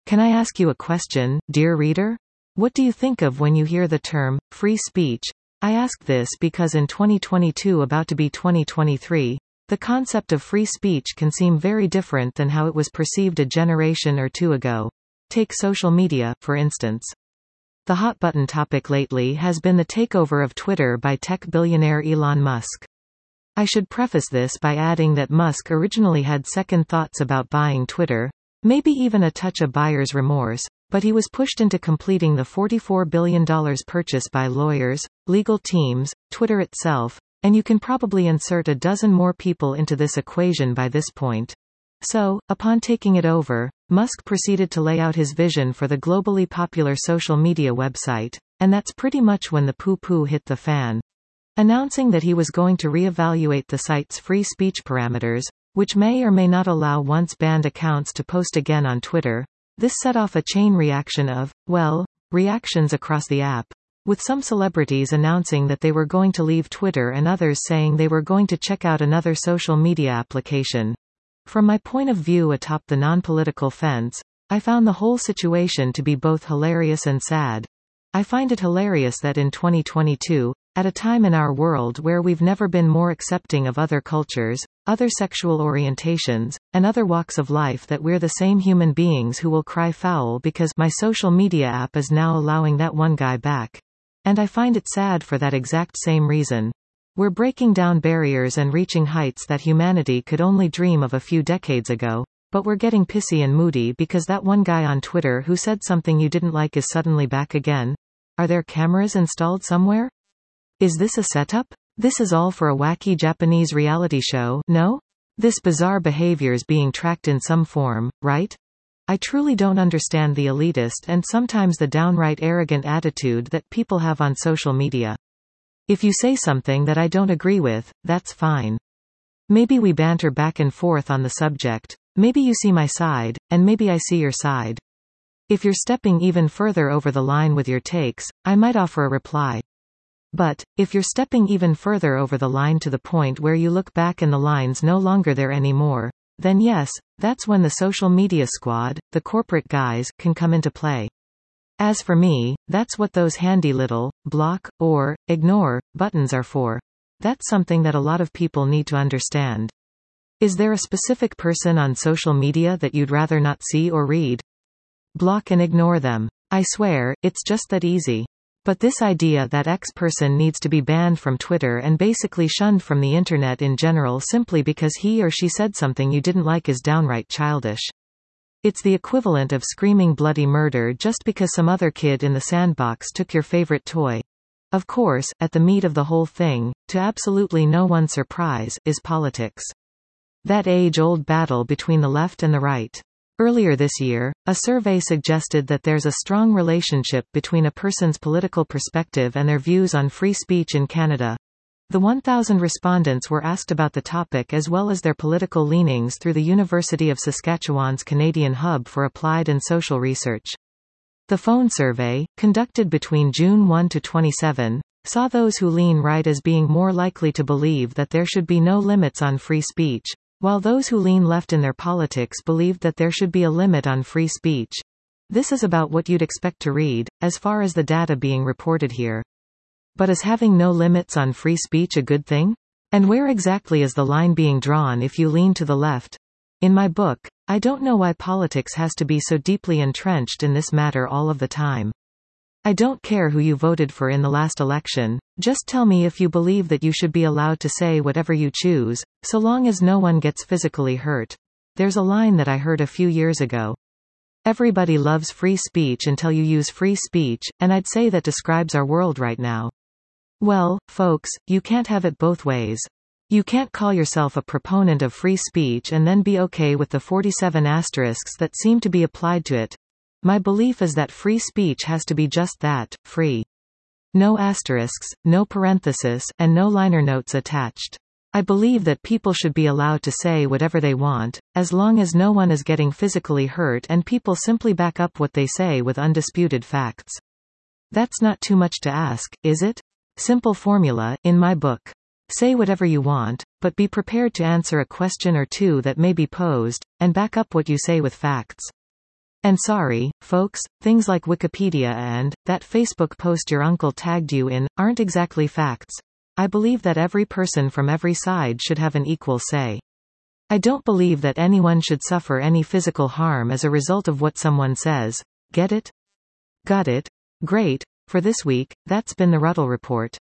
Can I ask you a question, dear reader? What do you think of when you hear the term, free speech? I ask this because in 2022, about to be 2023, the concept of free speech can seem very different than how it was perceived a generation or two ago. Take social media, for instance. The hot-button topic lately has been the takeover of Twitter by tech billionaire Elon Musk. I should preface this by adding that Musk originally had second thoughts about buying Twitter, maybe even a touch of buyer's remorse, but he was pushed into completing the $44 billion purchase by lawyers, legal teams, Twitter itself, and you can probably insert a dozen more people into this equation by this point. So, upon taking it over, Musk proceeded to lay out his vision for the globally popular social media website, and that's pretty much when the poo-poo hit the fan. Announcing that he was going to reevaluate the site's free speech parameters, which may or may not allow once banned accounts to post again on Twitter, this set off a chain reaction of, well, reactions across the app, with some celebrities announcing that they were going to leave Twitter and others saying they were going to check out another social media application. From my point of view atop the non-political fence, I found the whole situation to be both hilarious and sad. I find it hilarious that in 2022, at a time in our world where we've never been more accepting of other cultures, other sexual orientations, and other walks of life, that we're the same human beings who will cry foul because my social media app is now allowing that one guy back. And I find it sad for that exact same reason. We're breaking down barriers and reaching heights that humanity could only dream of a few decades ago, but we're getting pissy and moody because that one guy on Twitter who said something you didn't like is suddenly back again. Are there cameras installed somewhere? Is this a setup? This is all for a wacky Japanese reality show, no? This bizarre behavior's being tracked in some form, right? I truly don't understand the elitist and sometimes the downright arrogant attitude that people have on social media. If you say something that I don't agree with, that's fine. Maybe we banter back and forth on the subject, maybe you see my side, and maybe I see your side. If you're stepping even further over the line with your takes, I might offer a reply. But, if you're stepping even further over the line to the point where you look back and the line's no longer there anymore, then yes, that's when the social media squad, the corporate guys, can come into play. As for me, that's what those handy little, block, or, ignore, buttons are for. That's something that a lot of people need to understand. Is there a specific person on social media that you'd rather not see or read? Block and ignore them. I swear, it's just that easy. But this idea that X person needs to be banned from Twitter and basically shunned from the internet in general simply because he or she said something you didn't like is downright childish. It's the equivalent of screaming bloody murder just because some other kid in the sandbox took your favorite toy. Of course, at the meat of the whole thing, to absolutely no one's surprise, is politics. That age-old battle between the left and the right. Earlier this year, a survey suggested that there's a strong relationship between a person's political perspective and their views on free speech in Canada. The 1,000 respondents were asked about the topic as well as their political leanings through the University of Saskatchewan's Canadian Hub for Applied and Social Research. The phone survey, conducted between June 1 to 27, saw those who lean right as being more likely to believe that there should be no limits on free speech, while those who lean left in their politics believed that there should be a limit on free speech. This is about what you'd expect to read, as far as the data being reported here. But is having no limits on free speech a good thing? And where exactly is the line being drawn if you lean to the left? In my book, I don't know why politics has to be so deeply entrenched in this matter all of the time. I don't care who you voted for in the last election, just tell me if you believe that you should be allowed to say whatever you choose, so long as no one gets physically hurt. There's a line that I heard a few years ago. Everybody loves free speech until you use free speech, and I'd say that describes our world right now. Well, folks, you can't have it both ways. You can't call yourself a proponent of free speech and then be okay with the 47 asterisks that seem to be applied to it. My belief is that free speech has to be just that, free. No asterisks, no parenthesis, and no liner notes attached. I believe that people should be allowed to say whatever they want, as long as no one is getting physically hurt and people simply back up what they say with undisputed facts. That's not too much to ask, is it? Simple formula, in my book. Say whatever you want, but be prepared to answer a question or two that may be posed, and back up what you say with facts. And sorry, folks, things like Wikipedia and that Facebook post your uncle tagged you in aren't exactly facts. I believe that every person from every side should have an equal say. I don't believe that anyone should suffer any physical harm as a result of what someone says. Get it? Got it? Great. For this week, that's been the Ruddle Report.